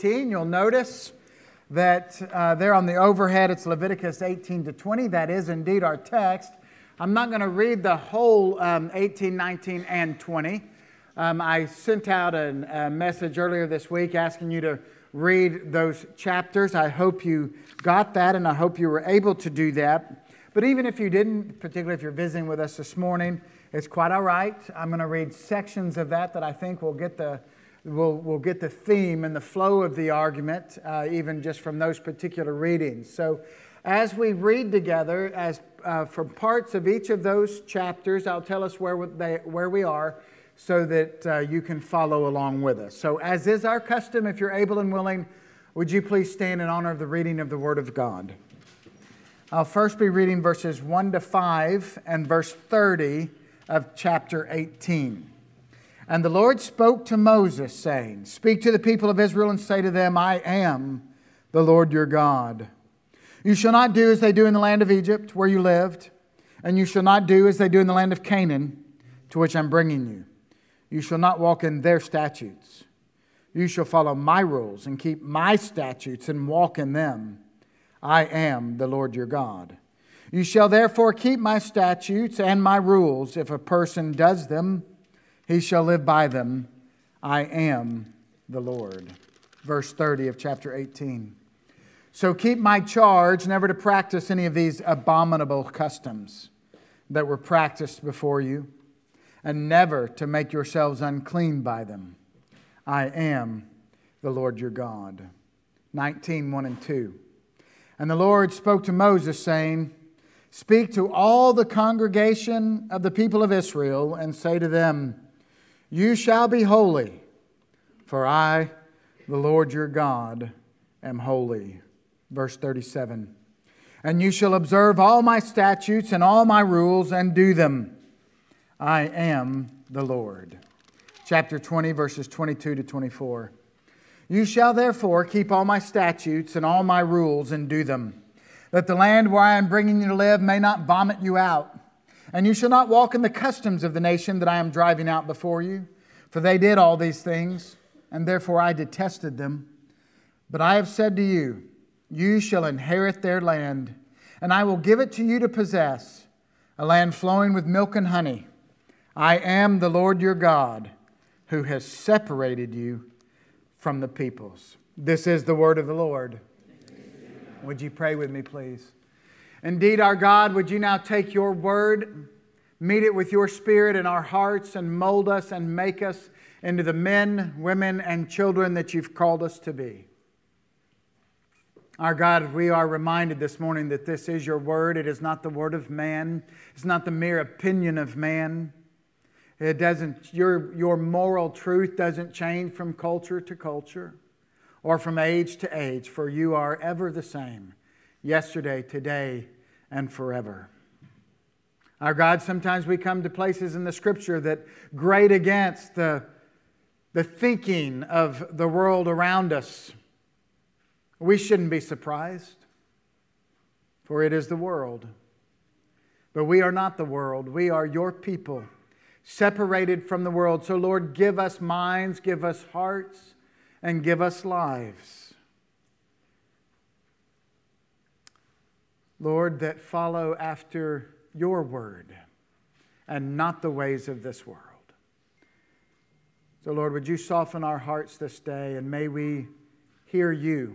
You'll notice that there on the overhead it's Leviticus 18 to 20. That is indeed our text. I'm not going to read the whole 18, 19, and 20. I sent out a message earlier this week asking you to read those chapters. I hope you got that, and I hope you were able to do that. But even if you didn't, particularly if you're visiting with us this morning, it's quite all right. I'm going to read sections of that I think will get the theme and the flow of the argument, even just from those particular readings. So as we read together, from parts of each of those chapters, I'll tell us where we are so that you can follow along with us. So as is our custom, if you're able and willing, would you please stand in honor of the reading of the Word of God? I'll first be reading verses 1 to 5 and verse 30 of chapter 18. And the Lord spoke to Moses, saying, "Speak to the people of Israel and say to them, I am the Lord your God. You shall not do as they do in the land of Egypt, where you lived, and you shall not do as they do in the land of Canaan, to which I'm bringing you. You shall not walk in their statutes. You shall follow my rules and keep my statutes and walk in them. I am the Lord your God. You shall therefore keep my statutes and my rules. If a person does them, he shall live by them. I am the Lord." Verse 30 of chapter 18. "So keep my charge never to practice any of these abominable customs that were practiced before you, and never to make yourselves unclean by them. I am the Lord your God." 19, 1 and 2. "And the Lord spoke to Moses, saying, Speak to all the congregation of the people of Israel, and say to them, You shall be holy, for I, the Lord your God, am holy." Verse 37. "And you shall observe all my statutes and all my rules, and do them. I am the Lord." Chapter 20, verses 22 to 24. "You shall therefore keep all my statutes and all my rules, and do them, that the land where I am bringing you to live may not vomit you out. And you shall not walk in the customs of the nation that I am driving out before you, for they did all these things, and therefore I detested them. But I have said to you, you shall inherit their land, and I will give it to you to possess, a land flowing with milk and honey. I am the Lord your God, who has separated you from the peoples." This is the word of the Lord. Would you pray with me, please? Indeed, our God, would you now take your word, meet it with your spirit in our hearts, and mold us and make us into the men, women, and children that you've called us to be. Our God, we are reminded this morning that this is your word. It is not the word of man. It's not the mere opinion of man. It doesn't. Your moral truth doesn't change from culture to culture or from age to age, for you are ever the same, yesterday, today, and forever. Our God, sometimes we come to places in the Scripture that grate against the thinking of the world around us. We shouldn't be surprised, for it is the world. But we are not the world. We are your people, separated from the world. So, Lord, give us minds, give us hearts, and give us lives, Lord, that follow after your word and not the ways of this world. So, Lord, would you soften our hearts this day, and may we hear you.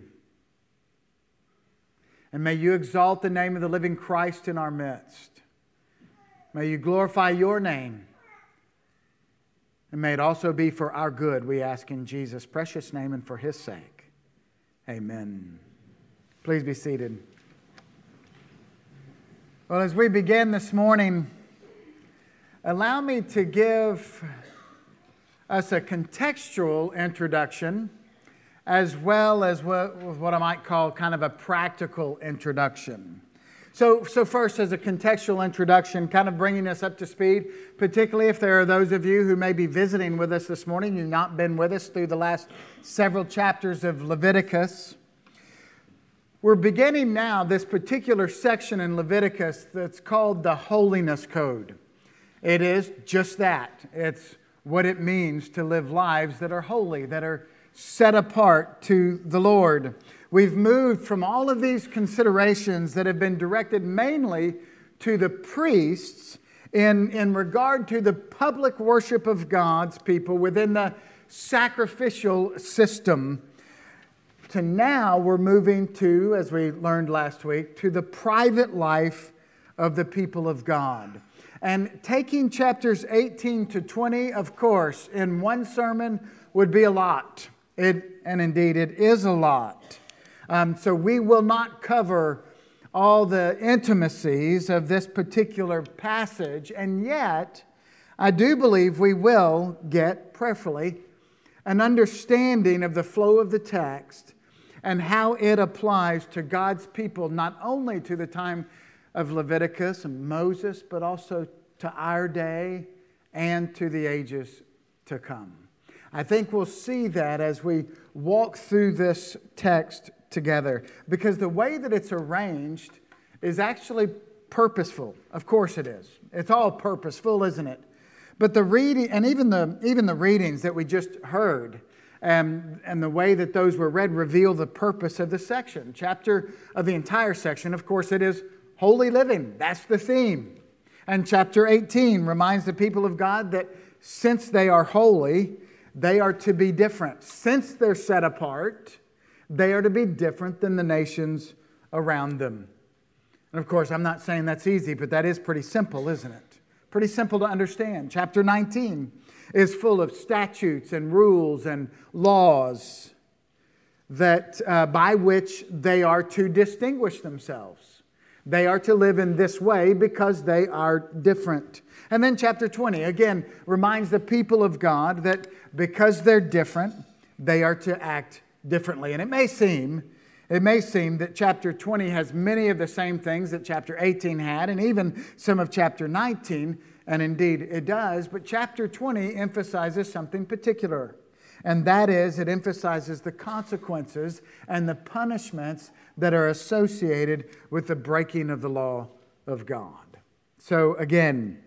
And may you exalt the name of the living Christ in our midst. May you glorify your name. And may it also be for our good, we ask in Jesus' precious name and for his sake. Amen. Please be seated. Well, as we begin this morning, allow me to give us a contextual introduction as well as what I might call kind of a practical introduction. So first, as a contextual introduction, kind of bringing us up to speed, particularly if there are those of you who may be visiting with us this morning, you've not been with us through the last several chapters of Leviticus. We're beginning now this particular section in Leviticus that's called the Holiness Code. It is just that. It's what it means to live lives that are holy, that are set apart to the Lord. We've moved from all of these considerations that have been directed mainly to the priests in regard to the public worship of God's people within the sacrificial system, to now we're moving to, as we learned last week, to the private life of the people of God. And taking chapters 18 to 20, of course, in one sermon would be a lot. And indeed, it is a lot. So we will not cover all the intimacies of this particular passage, and yet I do believe we will get, prayerfully, an understanding of the flow of the text and how it applies to God's people, not only to the time of Leviticus and Moses, but also to our day and to the ages to come. I think we'll see that as we walk through this text together, because the way that it's arranged is actually purposeful. Of course it is. It's all purposeful, isn't it? But the reading, and even the readings that we just heard, and the way that those were read, reveal the purpose of the section. Chapter of the entire section, of course, it is holy living. That's the theme. And chapter 18 reminds the people of God that since they are holy, they are to be different. Since they're set apart, they are to be different than the nations around them. And of course, I'm not saying that's easy, but that is pretty simple, isn't it? Pretty simple to understand. Chapter 19 is full of statutes and rules and laws that by which they are to distinguish themselves. They are to live in this way because they are different. And then chapter 20, again, reminds the people of God that because they're different, they are to act differently. And it may seem that chapter 20 has many of the same things that chapter 18 had, and even some of chapter 19, and indeed it does, but chapter 20 emphasizes something particular. And that is, it emphasizes the consequences and the punishments that are associated with the breaking of the law of God. So again,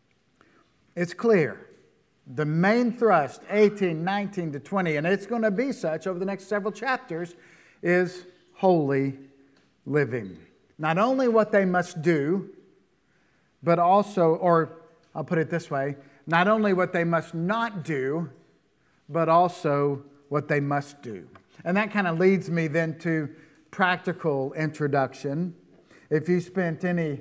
it's clear. The main thrust, 18, 19 to 20, and it's going to be such over the next several chapters, is holy living. Not only what they must do, but also, or I'll put it this way, not only what they must not do, but also what they must do. And that kind of leads me then to practical introduction. If you spent any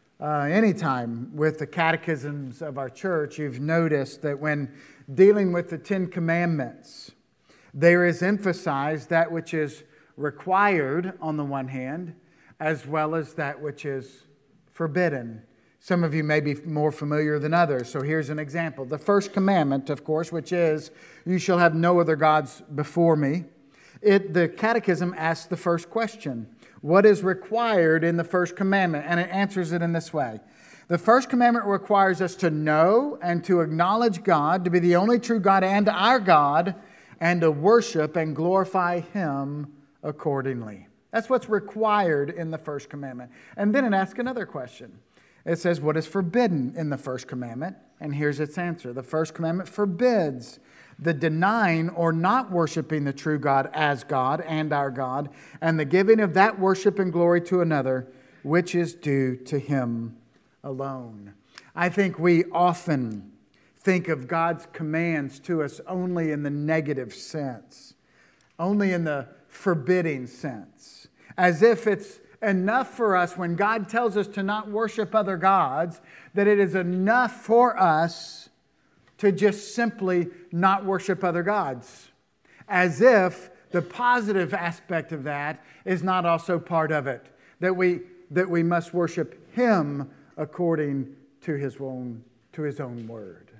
time with the catechisms of our church, you've noticed that when dealing with the Ten Commandments, there is emphasized that which is required on the one hand, as well as that which is forbidden. Some of you may be more familiar than others, so here's an example. The first commandment, of course, which is, you shall have no other gods before me. The catechism asks the first question. What is required in the first commandment? And it answers it in this way. The first commandment requires us to know and to acknowledge God to be the only true God and our God, and to worship and glorify Him accordingly. That's what's required in the first commandment. And then it asks another question. It says, what is forbidden in the first commandment? And here's its answer. The first commandment forbids the denying or not worshiping the true God as God and our God, and the giving of that worship and glory to another, which is due to Him alone. I think we often think of God's commands to us only in the negative sense, only in the forbidding sense, as if it's enough for us when God tells us to not worship other gods, that it is enough for us to just simply not worship other gods. As if the positive aspect of that is not also part of it. That we must worship Him according to His own word.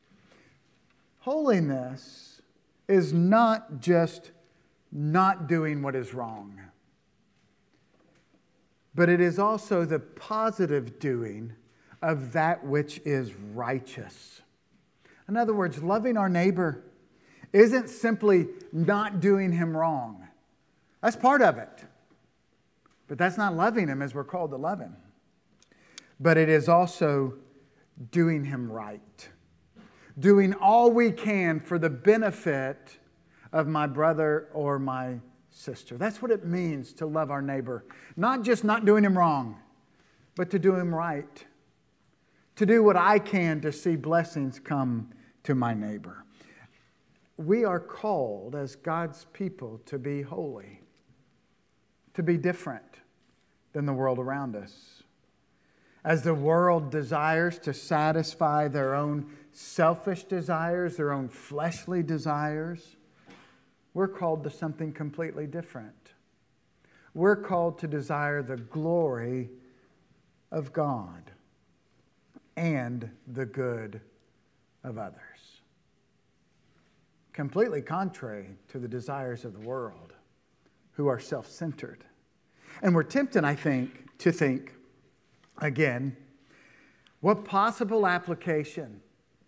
Holiness is not just not doing what is wrong, but it is also the positive doing of that which is righteous. In other words, loving our neighbor isn't simply not doing him wrong. That's part of it. But that's not loving him as we're called to love him. But it is also doing him right. Doing all we can for the benefit of my brother or my sister. That's what it means to love our neighbor. Not just not doing him wrong, but to do him right. To do what I can to see blessings come to my neighbor. We are called as God's people to be holy, to be different than the world around us. As the world desires to satisfy their own selfish desires, their own fleshly desires, we're called to something completely different. We're called to desire the glory of God and the good of others. Completely contrary to the desires of the world, who are self-centered. And we're tempted, I think, to think, again, what possible application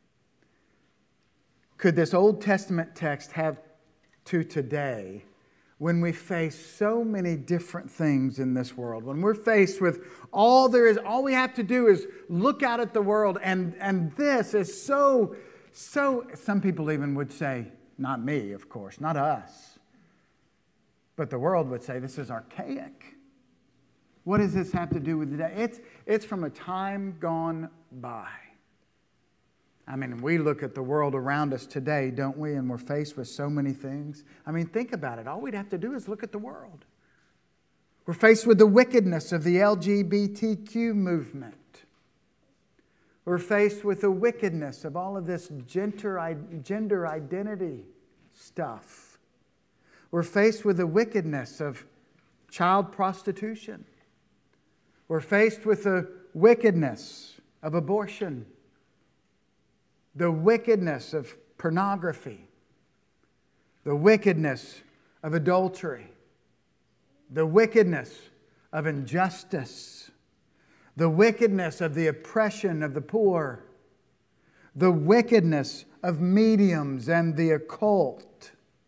could this Old Testament text have to today when we face so many different things in this world? When we're faced with all we have to do is look out at the world, and this is so, some people even would say, not me, of course, not us, but the world would say this is archaic. What does this have to do with today? It's from a time gone by. I mean, we look at the world around us today, don't we? And we're faced with so many things. I mean, think about it. All we'd have to do is look at the world. We're faced with the wickedness of the LGBTQ movement. We're faced with the wickedness of all of this gender identity stuff. We're faced with the wickedness of child prostitution. We're faced with the wickedness of abortion. The wickedness of pornography, the wickedness of adultery, the wickedness of injustice, the wickedness of the oppression of the poor, the wickedness of mediums and the occult.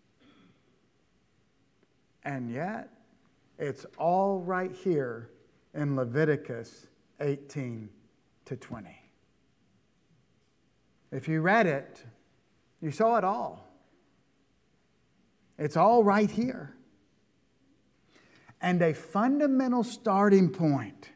And yet, it's all right here in Leviticus 18 to 20. If you read it, you saw it all. It's all right here. And a fundamental starting point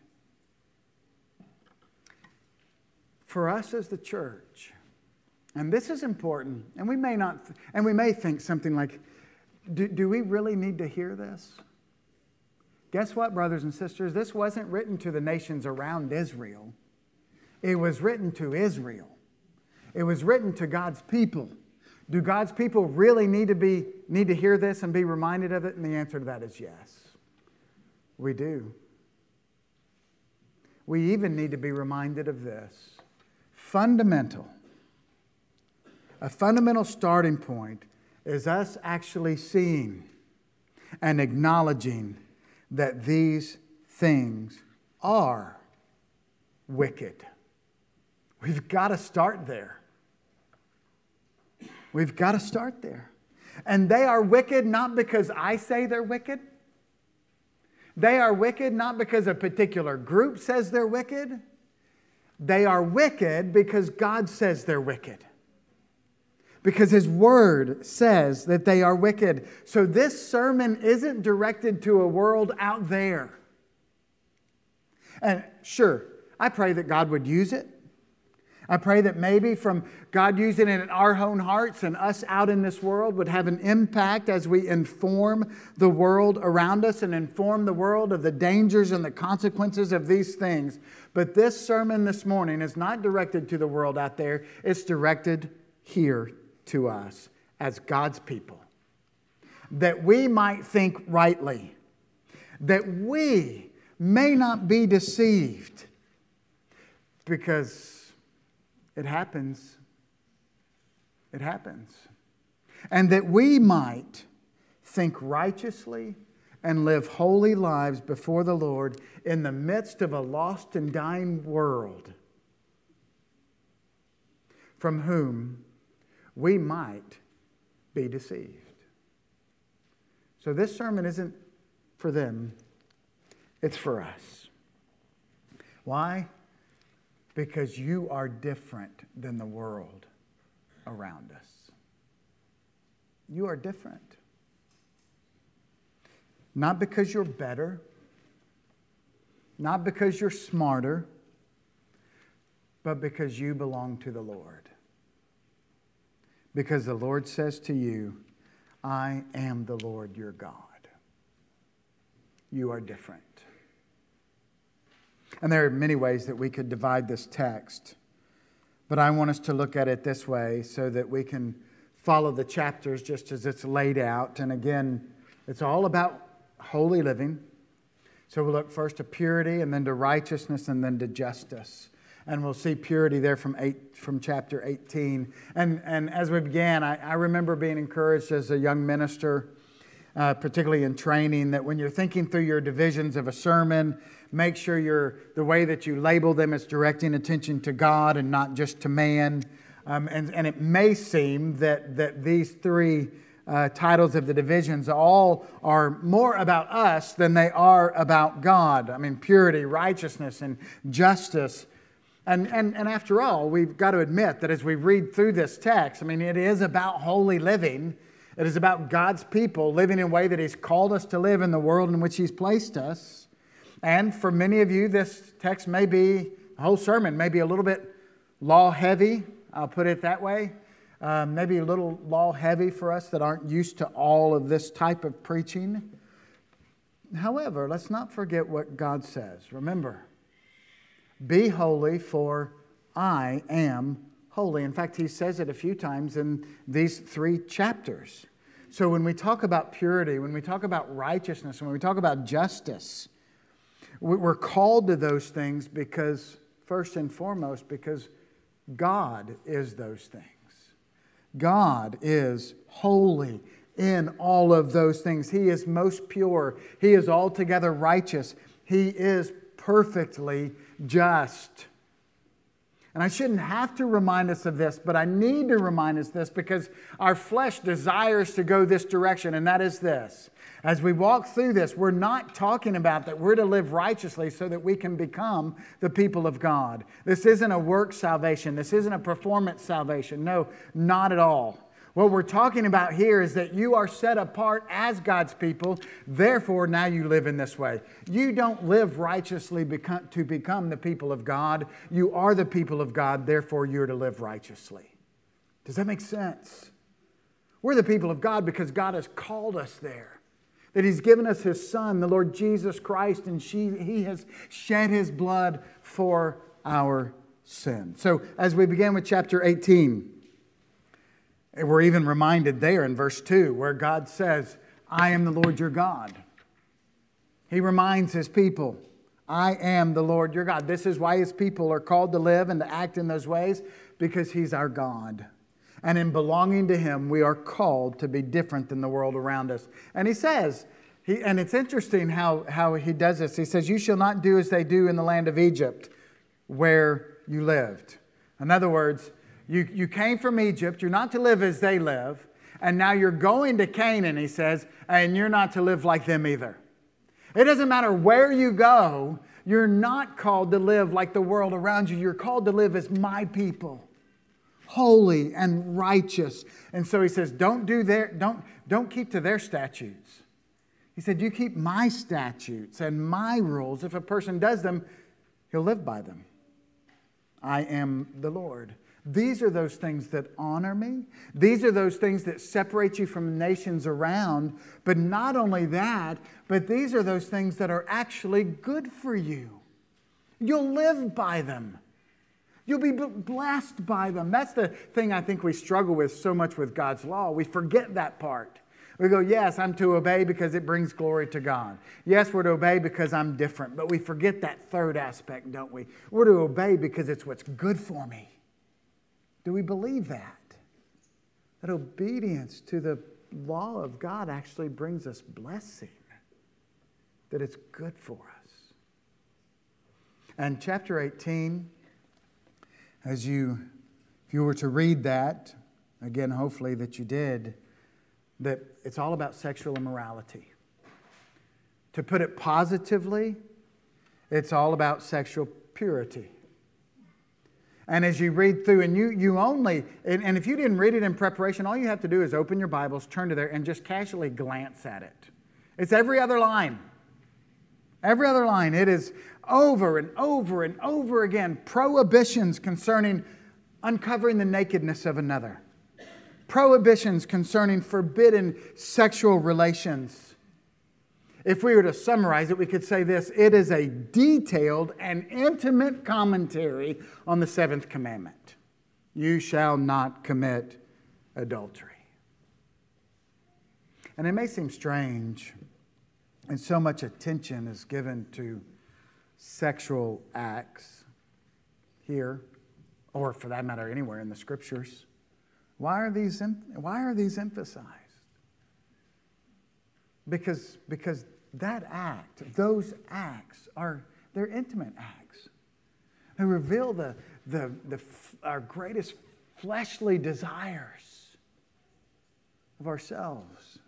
for us as the church, and this is important, and we may think something like, do we really need to hear this? Guess what, brothers and sisters? This wasn't written to the nations around Israel. It was written to Israel. It was written to God's people. Do God's people really need to hear this and be reminded of it? And the answer to that is yes. We do. We even need to be reminded of this. A fundamental starting point is us actually seeing and acknowledging that these things are wicked. We've got to start there. We've got to start there. And they are wicked not because I say they're wicked. They are wicked not because a particular group says they're wicked. They are wicked because God says they're wicked. Because His Word says that they are wicked. So this sermon isn't directed to a world out there. And sure, I pray that God would use it. I pray that maybe from God using it in our own hearts and us out in this world would have an impact as we inform the world around us and inform the world of the dangers and the consequences of these things. But this sermon this morning is not directed to the world out there. It's directed here to us as God's people. That we might think rightly. That we may not be deceived. Because it happens. It happens. And that we might think righteously and live holy lives before the Lord in the midst of a lost and dying world from whom we might be deceived. So this sermon isn't for them, it's for us. Why? Because you are different than the world around us. You are different. Not because you're better, not because you're smarter, but because you belong to the Lord. Because the Lord says to you, I am the Lord your God. You are different. And there are many ways that we could divide this text, but I want us to look at it this way so that we can follow the chapters just as it's laid out. And again, it's all about holy living. So we'll look first to purity, and then to righteousness, and then to justice. And we'll see purity there from chapter 18. And as we began, I remember being encouraged as a young minister, particularly in training, that when you're thinking through your divisions of a sermon, make sure the way that you label them is directing attention to God and not just to man. And it may seem that these three titles of the divisions all are more about us than they are about God. I mean, purity, righteousness, and justice. And after all, we've got to admit that as we read through this text, I mean, it is about holy living. It is about God's people living in a way that He's called us to live in the world in which He's placed us. And for many of you, this text may be, the whole sermon may be a little bit law heavy. I'll put it that way. Maybe a little law heavy for us that aren't used to all of this type of preaching. However, let's not forget what God says. Remember, be holy, for I am holy. In fact, He says it a few times in these 3 chapters. So when we talk about purity, when we talk about righteousness, when we talk about justice, we're called to those things because, first and foremost, because God is those things. God is holy in all of those things. He is most pure. He is altogether righteous. He is perfectly just. And I shouldn't have to remind us of this, but I need to remind us this because our flesh desires to go this direction, and that is this. As we walk through this, we're not talking about that we're to live righteously so that we can become the people of God. This isn't a work salvation. This isn't a performance salvation. No, not at all. What we're talking about here is that you are set apart as God's people. Therefore, now you live in this way. You don't live righteously to become the people of God. You are the people of God. Therefore, you're to live righteously. Does that make sense? We're the people of God because God has called us there. That He's given us His Son, the Lord Jesus Christ, and He has shed His blood for our sin. So as we begin with chapter 18, we're even reminded there in verse 2 where God says, I am the Lord your God. He reminds His people, I am the Lord your God. This is why His people are called to live and to act in those ways, because He's our God. And in belonging to Him, we are called to be different than the world around us. And He says, and it's interesting how He does this. He says, you shall not do as they do in the land of Egypt, where you lived. In other words, you came from Egypt. You're not to live as they live. And now you're going to Canaan, He says, and you're not to live like them either. It doesn't matter where you go. You're not called to live like the world around you. You're called to live as my people. Holy and righteous. And so He says, don't keep to their statutes. He said, you keep my statutes and my rules. If a person does them, he'll live by them. I am the Lord. These are those things that honor me. These are those things that separate you from nations around. But not only that, but these are those things that are actually good for you. You'll live by them. You'll be blessed by them. That's the thing I think we struggle with so much with God's law. We forget that part. We go, yes, I'm to obey because it brings glory to God. Yes, we're to obey because I'm different. But we forget that third aspect, don't we? We're to obey because it's what's good for me. Do we believe that? That obedience to the law of God actually brings us blessing. That it's good for us. And chapter 18... if you were to read that, again, hopefully that you did, that it's all about sexual immorality. To put it positively, it's all about sexual purity. And as you read through, and and if you didn't read it in preparation, all you have to do is open your Bibles, turn to there, and just casually glance at it. It's every other line. Every other line. It is over and over and over again prohibitions concerning uncovering the nakedness of another. Prohibitions concerning forbidden sexual relations. If we were to summarize it, we could say this: it is a detailed and intimate commentary on the seventh commandment. You shall not commit adultery. And it may seem strange, and so much attention is given to sexual acts here, or for that matter, anywhere in the Scriptures. Why are these emphasized? Because that act, those acts they're intimate acts. They reveal our greatest fleshly desires of ourselves.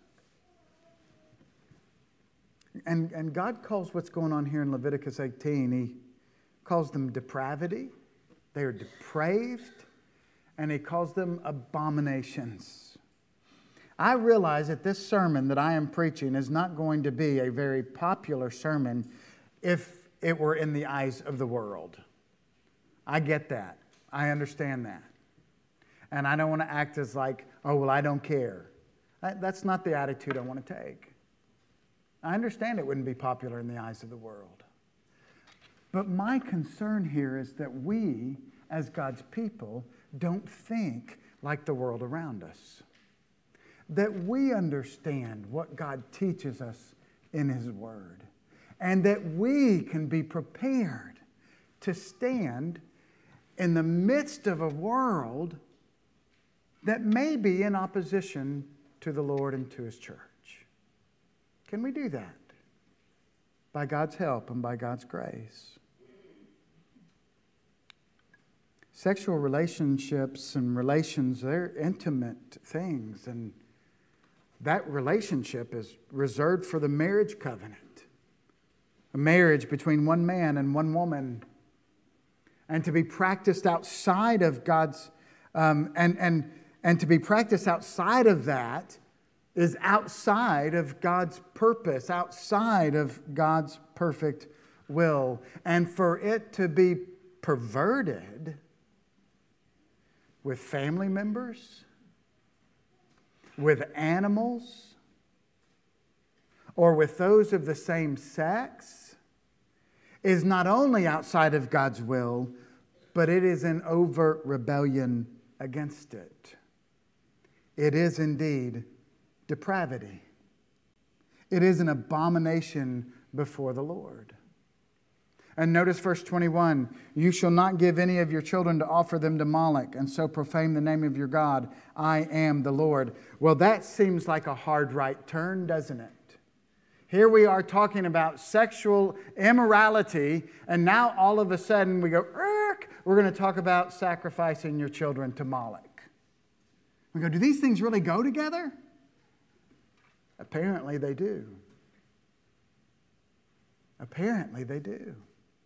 And God calls what's going on here in Leviticus 18, He calls them depravity. They are depraved, and He calls them abominations. I realize that this sermon that I am preaching is not going to be a very popular sermon if it were in the eyes of the world. I get that. I understand that. And I don't want to act as like, oh, well, I don't care. That's not the attitude I want to take. I understand it wouldn't be popular in the eyes of the world. But my concern here is that we, as God's people, don't think like the world around us. That we understand what God teaches us in His Word. And that we can be prepared to stand in the midst of a world that may be in opposition to the Lord and to His church. Can we do that? By God's help and by God's grace. Sexual relationships and relations, they're intimate things, and that relationship is reserved for the marriage covenant. A marriage between one man and one woman. And to be practiced outside of God's, and to be practiced outside of that is outside of God's purpose, outside of God's perfect will. And for it to be perverted with family members, with animals, or with those of the same sex, is not only outside of God's will, but it is in overt rebellion against it. It is indeed depravity. It is an abomination before the Lord. And notice verse 21, you shall not give any of your children to offer them to Moloch, and so profane the name of your God. I am the Lord. Well, that seems like a hard right turn, doesn't it? Here we are talking about sexual immorality, and now all of a sudden we go, we're going to talk about sacrificing your children to Moloch. We go, do these things really go together? Apparently they do. Apparently they do.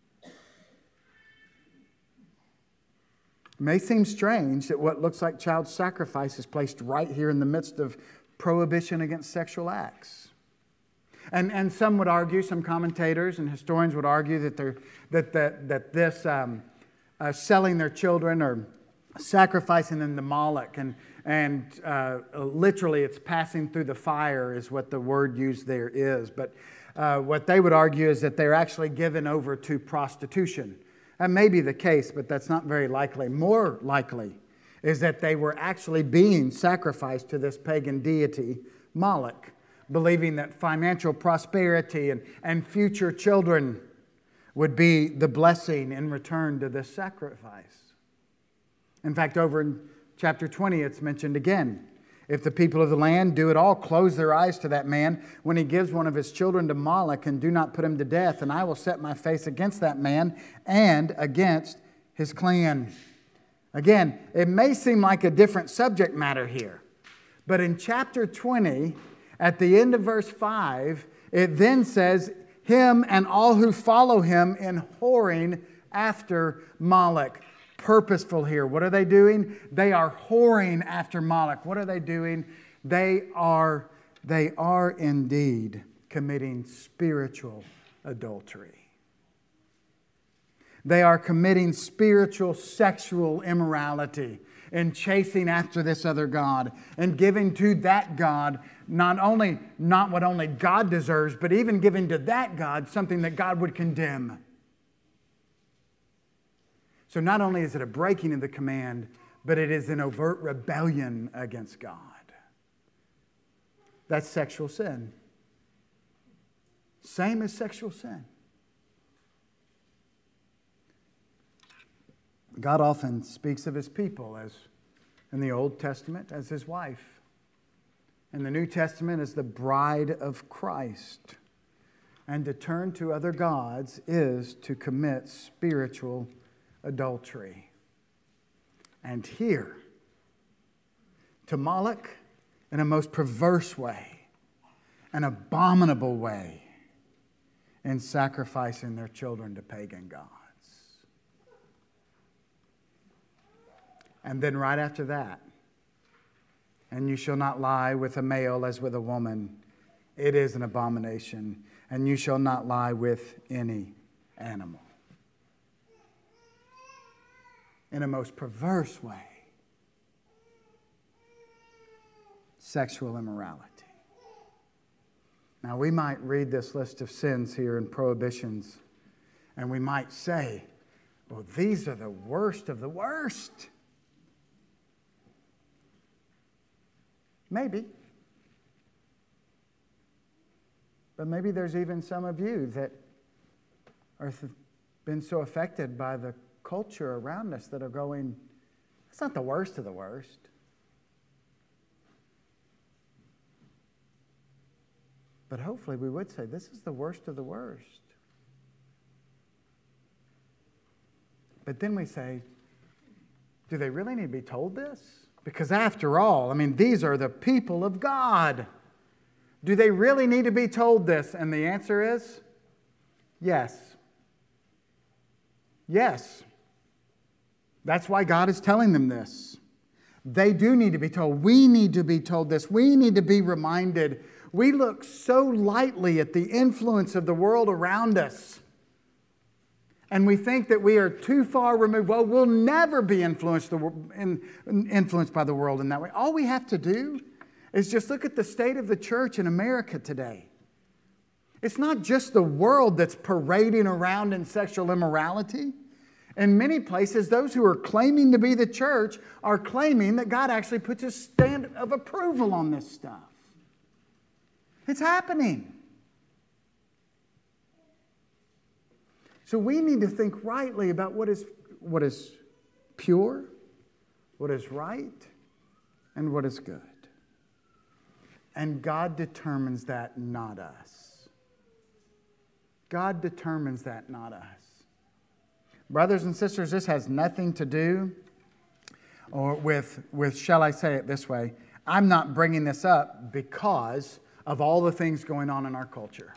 It may seem strange that what looks like child sacrifice is placed right here in the midst of prohibition against sexual acts. And some would argue, some commentators and historians would argue that this selling their children or sacrificing them to Moloch and literally it's passing through the fire is what the word used there is. But what they would argue is that they're actually given over to prostitution. That may be the case, but that's not very likely. More likely is that they were actually being sacrificed to this pagan deity, Moloch, believing that financial prosperity and future children would be the blessing in return to this sacrifice. In fact, over in chapter 20, it's mentioned again. If the people of the land do at all close their eyes to that man when he gives one of his children to Moloch and do not put him to death, and I will set my face against that man and against his clan. Again, it may seem like a different subject matter here, but in chapter 20, at the end of verse 5, it then says, him and all who follow him in whoring after Moloch. purposeful here. What are they doing? They are whoring after Moloch. What are they doing? They are indeed committing spiritual adultery. They are committing spiritual sexual immorality and chasing after this other god and giving to that god not what only God deserves, but even giving to that god something that God would condemn. So not only is it a breaking of the command, but it is an overt rebellion against God. That's sexual sin. Same as sexual sin. God often speaks of His people, as in the Old Testament, as His wife. In the New Testament, as the bride of Christ. And to turn to other gods is to commit spiritual adultery. And here, to Moloch, in a most perverse way, an abominable way, in sacrificing their children to pagan gods. And then right after that, and you shall not lie with a male as with a woman. It is an abomination. And you shall not lie with any animal. In a most perverse way. Sexual immorality. Now we might read this list of sins here and prohibitions, and we might say, well, these are the worst of the worst. Maybe. But maybe there's even some of you that are been so affected by the culture around us that are going, it's not the worst of the worst. But hopefully we would say, this is the worst of the worst. But then we say, do they really need to be told this? Because after all, these are the people of God. Do they really need to be told this? And the answer is yes. Yes. That's why God is telling them this. They do need to be told. We need to be told this. We need to be reminded. We look so lightly at the influence of the world around us. And we think that we are too far removed. Well, we'll never be influenced by the world in that way. All we have to do is just look at the state of the church in America today. It's not just the world that's parading around in sexual immorality. In many places, those who are claiming to be the church are claiming that God actually puts a stamp of approval on this stuff. It's happening. So we need to think rightly about what is pure, what is right, and what is good. And God determines that, not us. God determines that, not us. Brothers and sisters, this has nothing to do with, shall I say it this way, I'm not bringing this up because of all the things going on in our culture.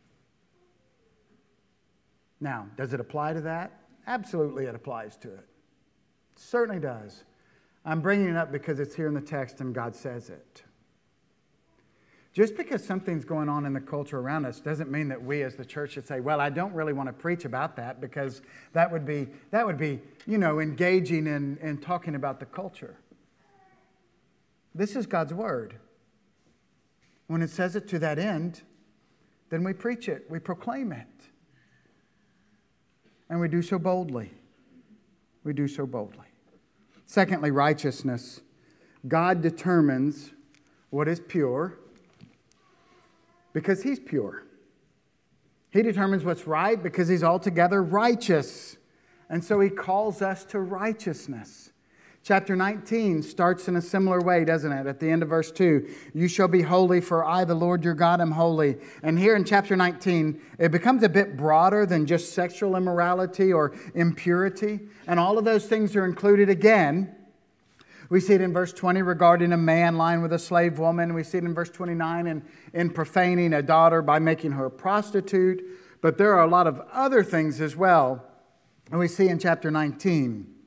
Now, does it apply to that? Absolutely it applies to it. It certainly does. I'm bringing it up because it's here in the text and God says it. Just because something's going on in the culture around us doesn't mean that we as the church should say, well, I don't really want to preach about that because that would be engaging in talking about the culture. This is God's word. When it says it to that end, then we preach it, we proclaim it. And we do so boldly. We do so boldly. Secondly, righteousness. God determines what is pure because He's pure. He determines what's right because He's altogether righteous. And so He calls us to righteousness. Chapter 19 starts in a similar way, doesn't it? At the end of verse 2, you shall be holy, for I, the Lord your God, am holy. And here in chapter 19, it becomes a bit broader than just sexual immorality or impurity. And all of those things are included again. We see it in verse 20 regarding a man lying with a slave woman. We see it in verse 29 in profaning a daughter by making her a prostitute. But there are a lot of other things as well. And we see in chapter 19.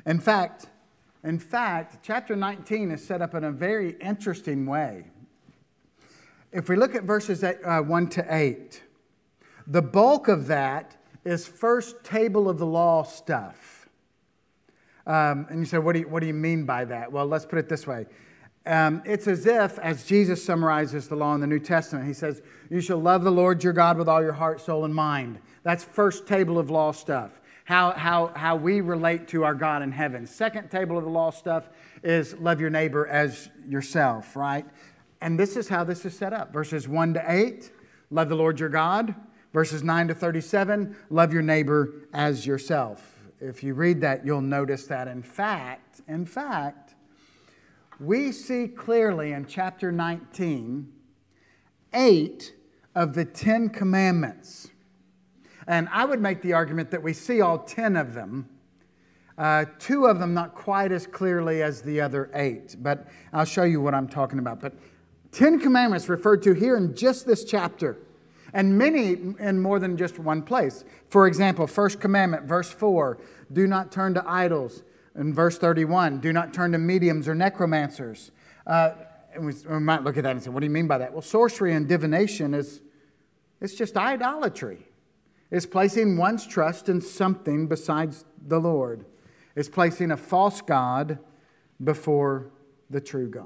In fact, chapter 19 is set up in a very interesting way. If we look at verses 1 to 8, the bulk of that is first table of the law stuff. And you say, what do you mean by that? Well, let's put it this way. It's as if, as Jesus summarizes the law in the New Testament, he says, you shall love the Lord your God with all your heart, soul, and mind. That's first table of law stuff. How we relate to our God in heaven. Second table of the law stuff is love your neighbor as yourself, right? And this is how this is set up. Verses 1 to 8, love the Lord your God. Verses 9 to 37, love your neighbor as yourself. If you read that, you'll notice that in fact, we see clearly in chapter 19, 8 of the 10 commandments. And I would make the argument that we see all 10 of them. 2 of them not quite as clearly as the other 8. But I'll show you what I'm talking about. But 10 commandments referred to here in just this chapter. And many in more than just one place. For example, first commandment, verse 4, do not turn to idols. In verse 31, do not turn to mediums or necromancers. And we might look at that and say, what do you mean by that? Well, sorcery and divination it's just idolatry. It's placing one's trust in something besides the Lord. It's placing a false god before the true God.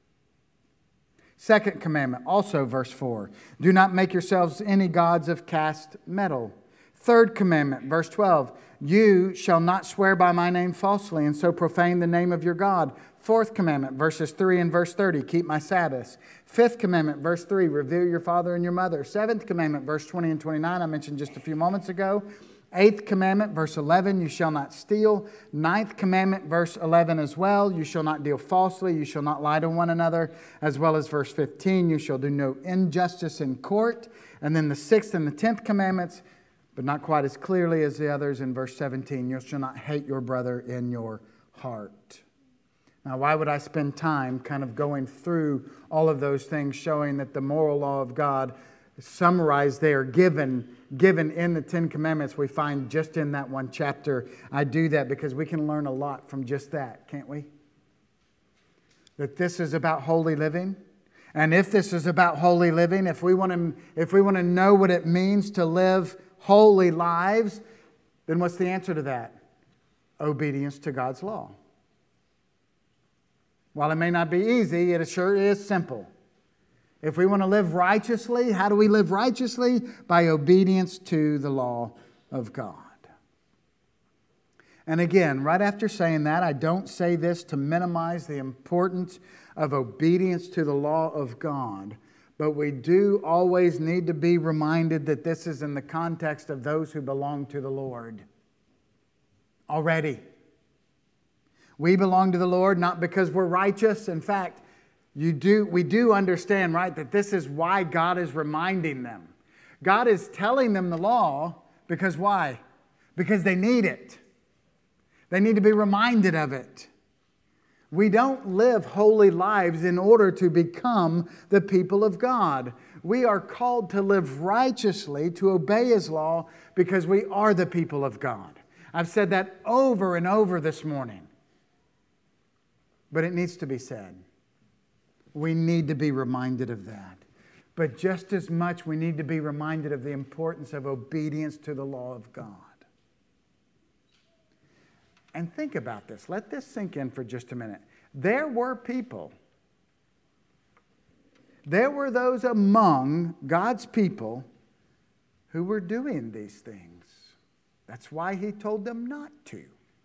Second commandment, also verse 4. Do not make yourselves any gods of cast metal. Third commandment, verse 12. You shall not swear by my name falsely and so profane the name of your God. Fourth commandment, verses 3 and verse 30. Keep my Sabbaths. Fifth commandment, verse 3. Revere your father and your mother. Seventh commandment, verse 20 and 29. I mentioned just a few moments ago. Eighth commandment, verse 11, you shall not steal. Ninth commandment, verse 11 as well, you shall not deal falsely, you shall not lie to one another. As well as verse 15, you shall do no injustice in court. And then the sixth and the 10th commandments, but not quite as clearly as the others in verse 17, you shall not hate your brother in your heart. Now, why would I spend time kind of going through all of those things, showing that the moral law of God summarized there, given in the 10 Commandments we find just in that one chapter? I do that because we can learn a lot from just that, can't we? That this is about holy living. And if this is about holy living, if we want to know what it means to live holy lives, then what's the answer to that? Obedience to God's law. While it may not be easy, it sure is simple. If we want to live righteously, how do we live righteously? By obedience to the law of God. And again, right after saying that, I don't say this to minimize the importance of obedience to the law of God, but we do always need to be reminded that this is in the context of those who belong to the Lord already. We belong to the Lord not because we're righteous. In fact, we do understand, right, that this is why God is reminding them. God is telling them the law because why? Because they need it. They need to be reminded of it. We don't live holy lives in order to become the people of God. We are called to live righteously, to obey His law, because we are the people of God. I've said that over and over this morning. But it needs to be said. We need to be reminded of that. But just as much, we need to be reminded of the importance of obedience to the law of God. And think about this. Let this sink in for just a minute. There were people. There were those among God's people who were doing these things. That's why He told them not to.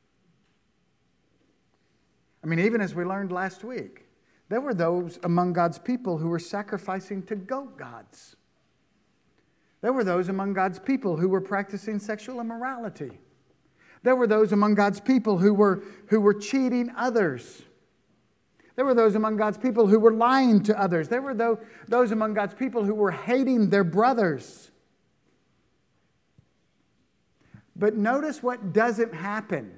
I mean, even as we learned last week, there were those among God's people who were sacrificing to goat gods. There were those among God's people who were practicing sexual immorality. There were those among God's people who were cheating others. There were those among God's people who were lying to others. There were those among God's people who were hating their brothers. But notice what doesn't happen.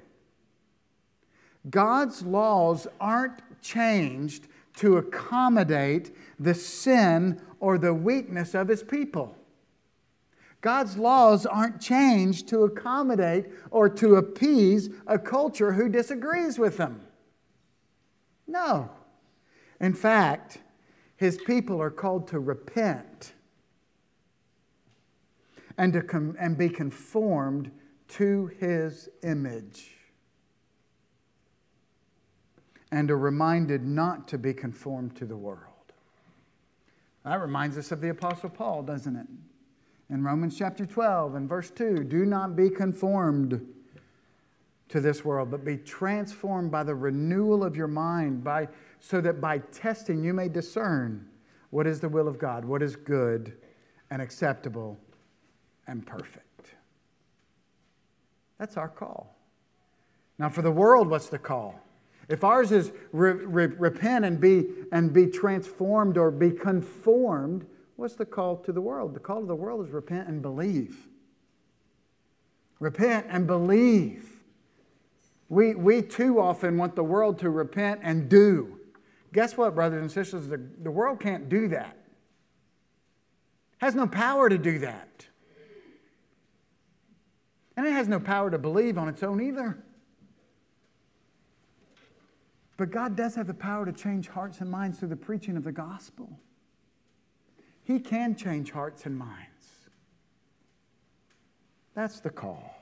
God's laws aren't changed to accommodate the sin or the weakness of His people. God's laws aren't changed to accommodate or to appease a culture who disagrees with them. No. In fact, His people are called to repent and to be conformed to His image, and are reminded not to be conformed to the world. That reminds us of the Apostle Paul, doesn't it? In Romans chapter 12 and verse 2, do not be conformed to this world, but be transformed by the renewal of your mind, so that by testing you may discern what is the will of God, what is good and acceptable and perfect. That's our call. Now for the world, what's the call? If ours is repent and be transformed or be conformed, what's the call to the world? The call to the world is repent and believe. Repent and believe. We too often want the world to repent and do. Guess what, brothers and sisters? The world can't do that. It has no power to do that. And it has no power to believe on its own either. But God does have the power to change hearts and minds through the preaching of the gospel. He can change hearts and minds. That's the call.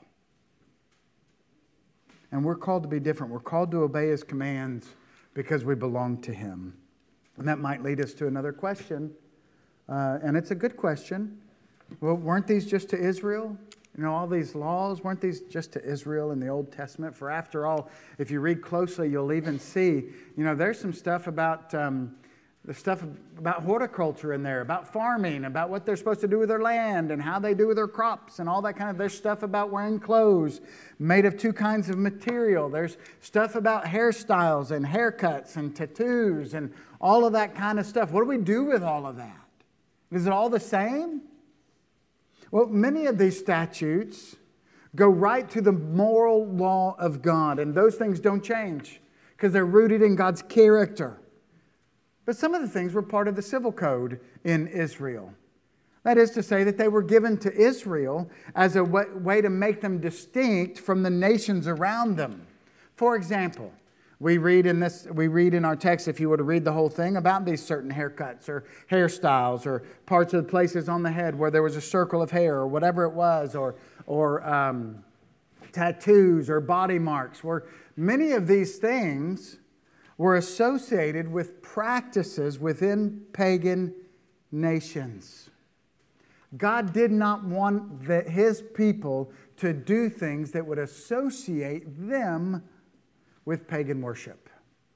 And we're called to be different. We're called to obey His commands because we belong to Him. And that might lead us to another question. And it's a good question. Well, weren't these just to Israel? You know, all these laws, weren't these just to Israel in the Old Testament? For after all, if you read closely, you'll even see, there's some stuff about horticulture in there, about farming, about what they're supposed to do with their land and how they do with their crops and all that kind of. There's stuff about wearing clothes made of two kinds of material. There's stuff about hairstyles and haircuts and tattoos and all of that kind of stuff. What do we do with all of that? Is it all the same? Well, many of these statutes go right to the moral law of God, and those things don't change because they're rooted in God's character. But some of the things were part of the civil code in Israel. That is to say that they were given to Israel as a way to make them distinct from the nations around them. For example, we read in our text, if you were to read the whole thing, about these certain haircuts or hairstyles or parts of the places on the head where there was a circle of hair or whatever it was, or tattoos or body marks, where many of these things were associated with practices within pagan nations. God did not want His people to do things that would associate them with pagan worship.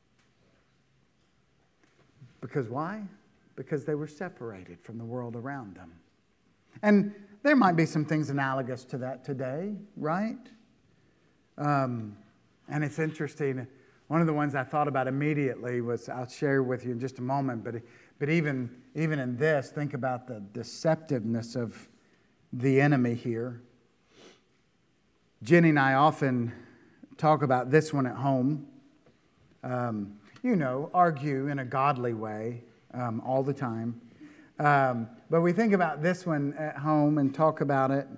Because why? Because they were separated from the world around them. And there might be some things analogous to that today, right? And it's interesting. One of the ones I thought about immediately was, I'll share with you in just a moment, but even in this, think about the deceptiveness of the enemy here. Jenny and I often talk about this one at home. Argue in a godly way all the time. But we think about this one at home and talk about it.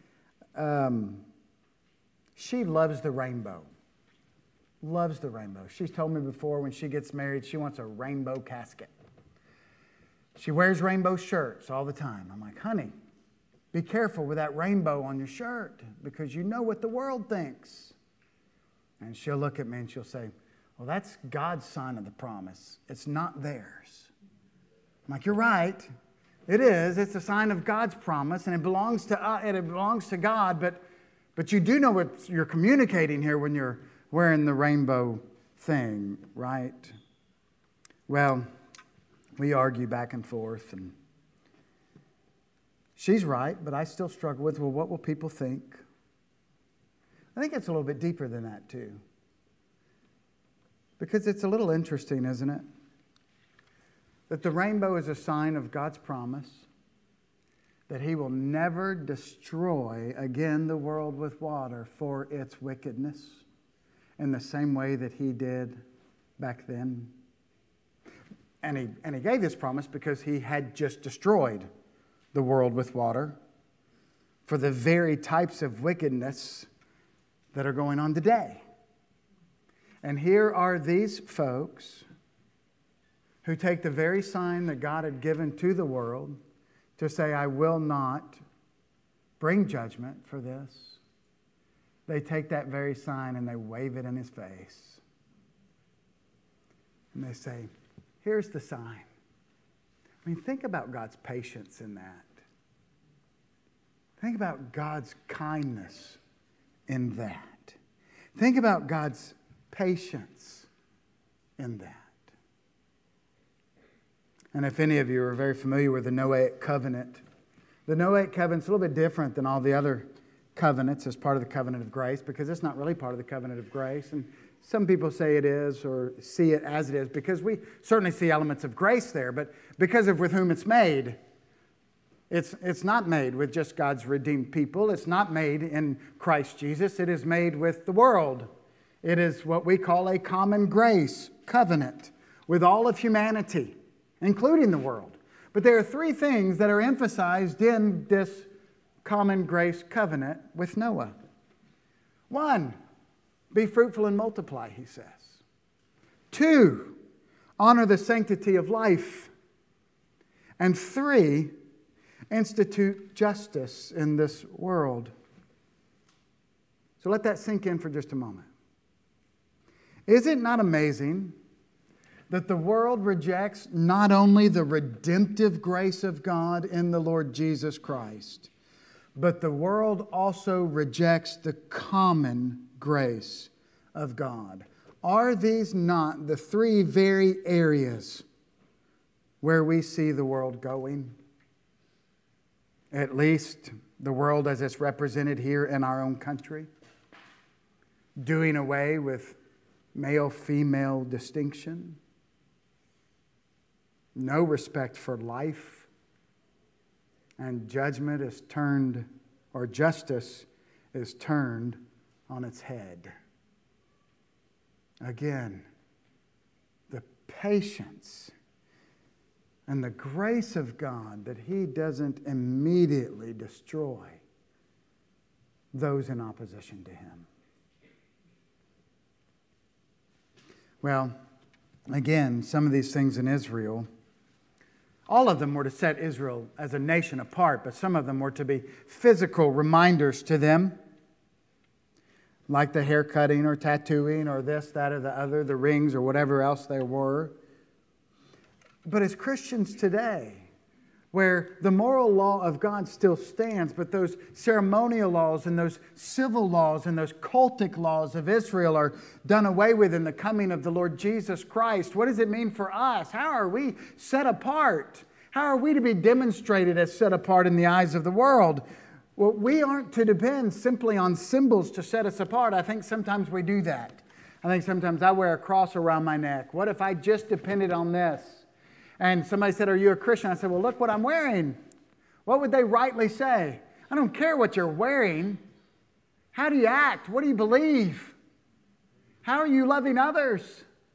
She loves the rainbow. Loves the rainbow. She's told me before when she gets married, she wants a rainbow casket. She wears rainbow shirts all the time. I'm like, honey, be careful with that rainbow on your shirt because you know what the world thinks. And she'll look at me and she'll say, well, that's God's sign of the promise. It's not theirs. I'm like, you're right. It is. It's a sign of God's promise, and it belongs to God. But you do know what you're communicating here when you're wearing the rainbow thing, right? Well, we argue back and forth, and she's right, but I still struggle with, well, what will people think? I think it's a little bit deeper than that, too. Because it's a little interesting, isn't it? That the rainbow is a sign of God's promise that He will never destroy again the world with water for its wickedness in the same way that He did back then. And he gave this promise because He had just destroyed the world with water. for the very types of wickedness that are going on today. And here are these folks who take the very sign that God had given to the world to say, I will not bring judgment for this. They take that very sign and they wave it in his face. And they say, here's the sign. I mean, think about God's patience in that. Think about God's kindness in that. Think about God's patience in that. And if any of you are very familiar with the Noahic covenant, the Noahic covenant's a little bit different than all the other covenants as part of the covenant of grace, because it's not really part of the covenant of grace. And some people say it is or see it as it is, because we certainly see elements of grace there, but because of with whom it's made. It's not made with just God's redeemed people. It's not made in Christ Jesus. It is made with the world. It is what we call a common grace covenant with all of humanity, including the world. But there are three things that are emphasized in this common grace covenant with Noah. 1, be fruitful and multiply, he says. 2, honor the sanctity of life. And 3, institute justice in this world. So let that sink in for just a moment. Is it not amazing that the world rejects not only the redemptive grace of God in the Lord Jesus Christ, but the world also rejects the common grace of God? Are these not the three very areas where we see the world going? At least the world as it's represented here in our own country. Doing away with male-female distinction. No respect for life. And judgment is turned, or justice is turned on its head. Again, the patience and the grace of God that He doesn't immediately destroy those in opposition to Him. Well, again, some of these things in Israel, all of them were to set Israel as a nation apart, but some of them were to be physical reminders to them, like the hair cutting or tattooing or this, that, or the other, the rings or whatever else there were. But as Christians today, where the moral law of God still stands, but those ceremonial laws and those civil laws and those cultic laws of Israel are done away with in the coming of the Lord Jesus Christ, what does it mean for us? How are we set apart? How are we to be demonstrated as set apart in the eyes of the world? Well, we aren't to depend simply on symbols to set us apart. I think sometimes we do that. I think sometimes I wear a cross around my neck. What if I just depended on this? And somebody said, are you a Christian? I said, well, look what I'm wearing. What would they rightly say? I don't care what you're wearing. How do you act? What do you believe? How are you loving others?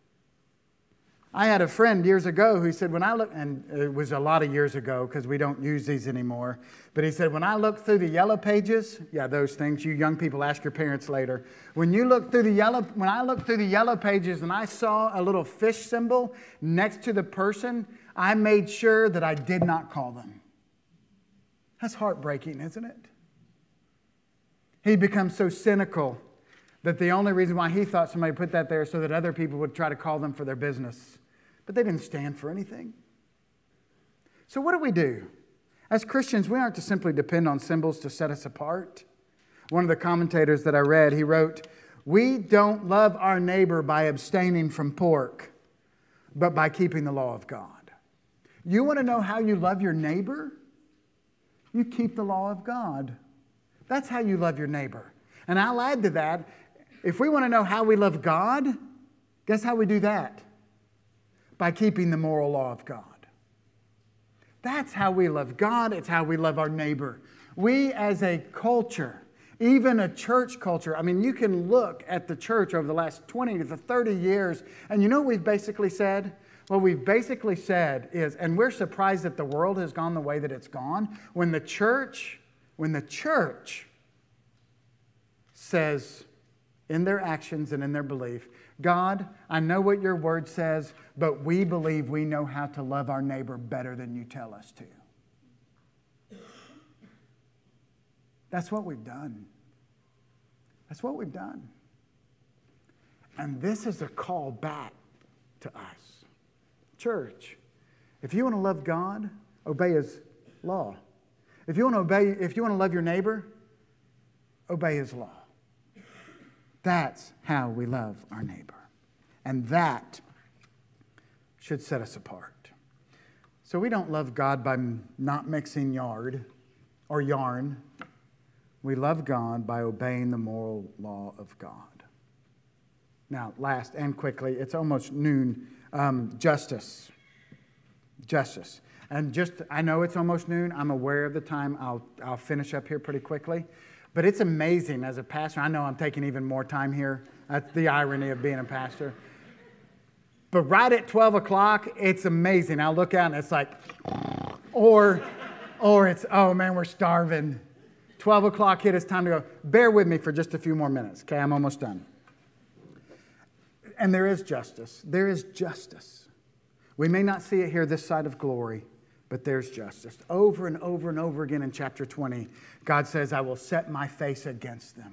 I had a friend years ago who said, when I look, and it was a lot of years ago because we don't use these anymore, but he said, when I look through the yellow pages, yeah, those things, you young people ask your parents later. When I looked through the yellow pages and I saw a little fish symbol next to the person, I made sure that I did not call them. That's heartbreaking, isn't it? He becomes so cynical that the only reason why he thought somebody put that there is so that other people would try to call them for their business. But they didn't stand for anything. So what do we do? As Christians, we aren't to simply depend on symbols to set us apart. One of the commentators that I read, he wrote, we don't love our neighbor by abstaining from pork, but by keeping the law of God. You want to know how you love your neighbor? You keep the law of God. That's how you love your neighbor. And I'll add to that, if we want to know how we love God, guess how we do that? By keeping the moral law of God. That's how we love God. It's how we love our neighbor. We as a culture, even a church culture, I mean, you can look at the church over the last 20 to 30 years, and you know what we've basically said? What we've basically said is, and we're surprised that the world has gone the way that it's gone, when the church when the church says in their actions and in their belief, God, I know what your word says, but we believe we know how to love our neighbor better than you tell us to. That's what we've done. That's what we've done. And this is a call back to us. Church, if you want to love God, obey His law. If you want to love your neighbor, obey His law. That's how we love our neighbor. And that should set us apart. So we don't love God by not mixing yarn. We love God by obeying the moral law of God. Now, last and quickly, it's almost noon. Justice. And I know it's almost noon. I'm aware of the time. I'll finish up here pretty quickly. But it's amazing as a pastor. I know I'm taking even more time here. That's the irony of being a pastor. But right at 12 o'clock, it's amazing. I'll look out and it's like, or it's, oh man, we're starving. 12 o'clock hit, it's time to go. Bear with me for just a few more minutes. Okay, I'm almost done. And there is justice. There is justice. We may not see it here this side of glory, but there's justice. Over and over and over again in chapter 20, God says, I will set my face against them.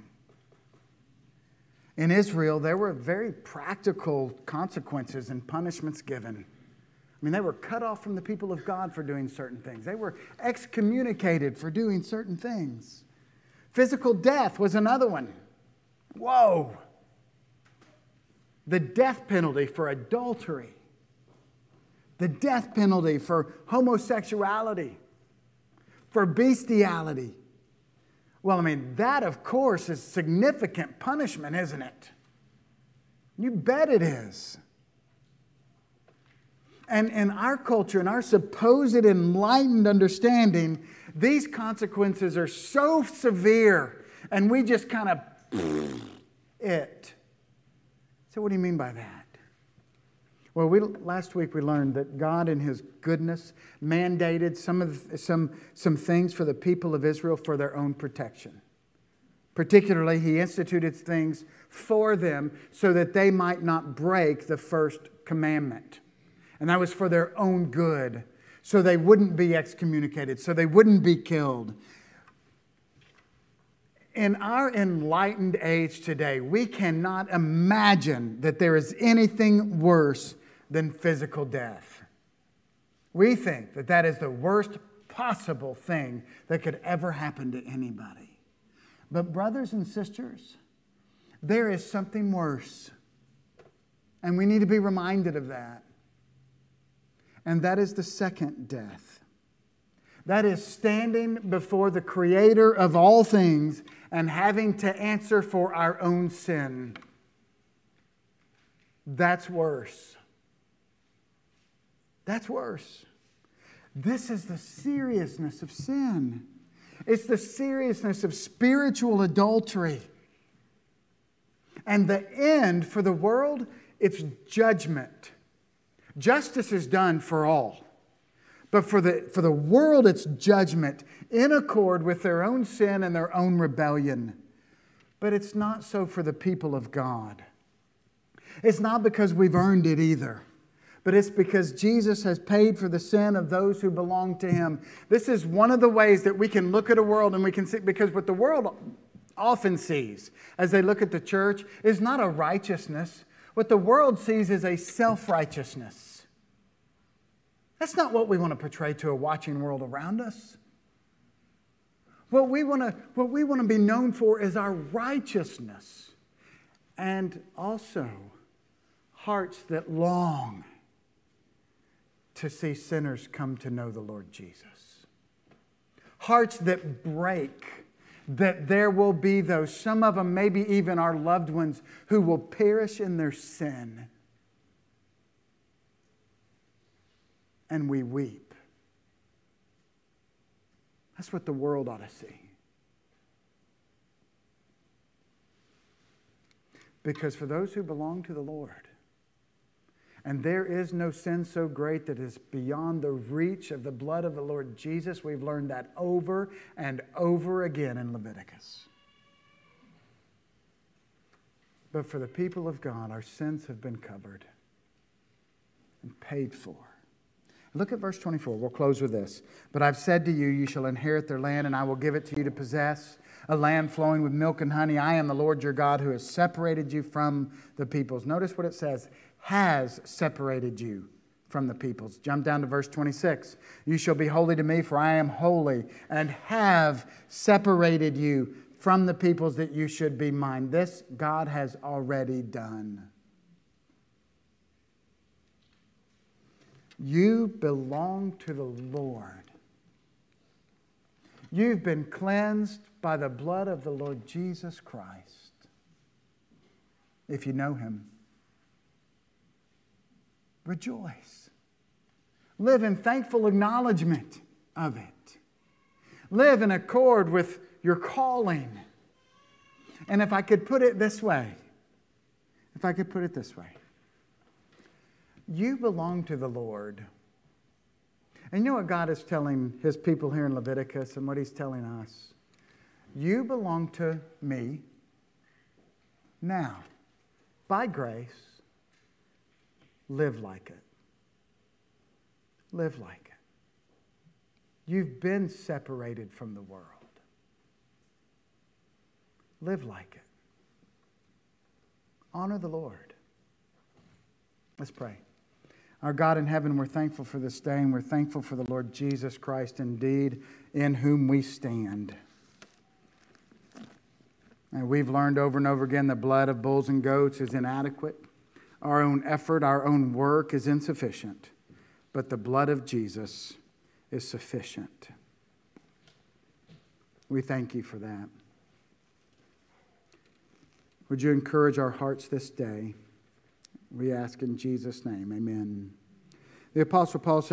In Israel, there were very practical consequences and punishments given. I mean, they were cut off from the people of God for doing certain things. They were excommunicated for doing certain things. Physical death was another one. Whoa! The death penalty for adultery. The death penalty for homosexuality, for bestiality. Well, I mean, that, of course, is significant punishment, isn't it? You bet it is. And in our culture, in our supposed enlightened understanding, these consequences are so severe, and we just kind of it. So what do you mean by that? Well, last week we learned that God in His goodness mandated some things for the people of Israel for their own protection. Particularly, He instituted things for them so that they might not break the first commandment. And that was for their own good, so they wouldn't be excommunicated, so they wouldn't be killed. In our enlightened age today, we cannot imagine that there is anything worse than physical death. We think that that is the worst possible thing that could ever happen to anybody. But brothers and sisters, there is something worse. And we need to be reminded of that. And that is the second death. That is standing before the Creator of all things and having to answer for our own sin. That's worse. That's worse. This is the seriousness of sin. It's the seriousness of spiritual adultery. And the end for the world, it's judgment. Justice is done for all. But for the world, it's judgment in accord with their own sin and their own rebellion. But it's not so for the people of God. It's not because we've earned it either. But it's because Jesus has paid for the sin of those who belong to Him. This is one of the ways that we can look at a world and we can see, because what the world often sees as they look at the church is not a righteousness. What the world sees is a self-righteousness. That's not what we want to portray to a watching world around us. What we want to be known for is our righteousness, and also hearts that long to see sinners come to know the Lord Jesus. Hearts that break, that there will be those, some of them maybe even our loved ones, who will perish in their sin. And we weep. That's what the world ought to see. Because for those who belong to the Lord, And there is no sin so great that is beyond the reach of the blood of the Lord Jesus. We've learned that over and over again in Leviticus. But for the people of God, our sins have been covered and paid for. Look at verse 24. We'll close with this. But I've said to you, you shall inherit their land, and I will give it to you to possess, a land flowing with milk and honey. I am the Lord your God who has separated you from the peoples. Notice what it says. Has separated you from the peoples. Jump down to verse 26. You shall be holy to me, for I am holy, and have separated you from the peoples that you should be mine. This God has already done. You belong to the Lord. You've been cleansed by the blood of the Lord Jesus Christ, if you know Him. Rejoice. Live in thankful acknowledgement of it. Live in accord with your calling. And if I could put it this way, you belong to the Lord. And you know what God is telling His people here in Leviticus and what He's telling us? You belong to me now. By grace, live like it. Live like it. You've been separated from the world. Live like it. Honor the Lord. Let's pray. Our God in heaven, we're thankful for this day, and we're thankful for the Lord Jesus Christ, indeed, in whom we stand. And we've learned over and over again the blood of bulls and goats is inadequate. Our own effort, our own work is insufficient. But the blood of Jesus is sufficient. We thank you for that. Would you encourage our hearts this day? We ask in Jesus' name, amen. The Apostle Paul said,